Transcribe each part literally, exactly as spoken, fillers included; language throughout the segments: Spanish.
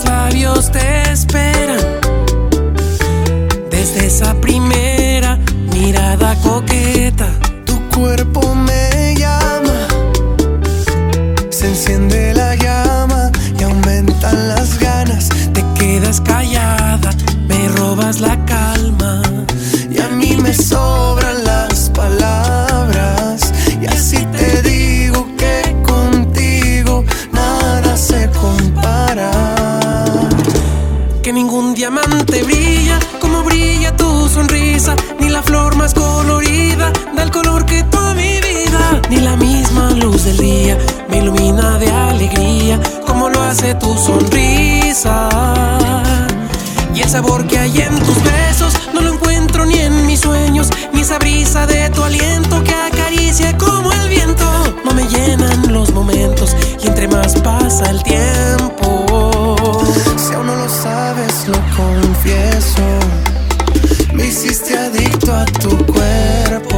mis labios te esperan. Desde esa primera mirada coqueta, tu cuerpo me llama, se enciende la llama y aumentan las ganas. te quedas callada, me robas la calma. Y a mí me sobran las palabras, y así te digo que contigo nada se compara. Que ningún diamante brilla como brilla tu sonrisa, ni la flor más colorida da el color que toda mi vida, ni la misma luz del día me ilumina de alegría como lo hace tu sonrisa. Y el sabor que hay en tus besos no lo encuentro ni en mis sueños, ni esa brisa de tu aliento que acaricia como el viento. No me llenan los momentos y entre más pasa el tiempo. Si aún no lo sabes, lo confieso, me hiciste adicto a tu cuerpo.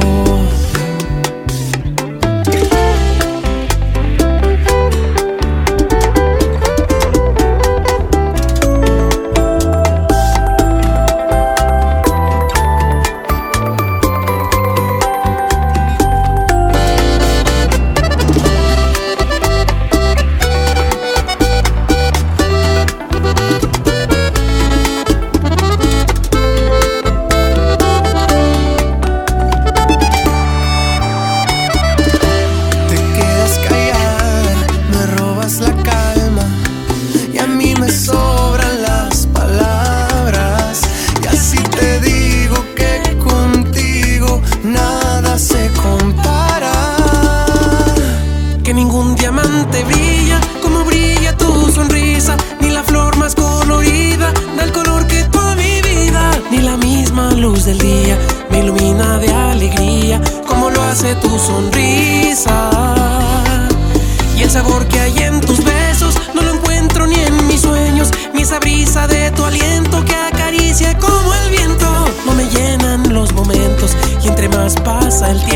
Me sobran las palabras, y así te digo que contigo nada se compara. Que ningún diamante brilla como brilla tu sonrisa, ni la flor más colorida da el color que toda mi vida, ni la misma luz del día me ilumina de alegría como lo hace tu sonrisa. Y el sabor que hay en tus besos no lo encuentro ni en mis sueños, ni esa brisa de tu aliento que acaricia como el viento. No me llenan los momentos y entre más pasa el tiempo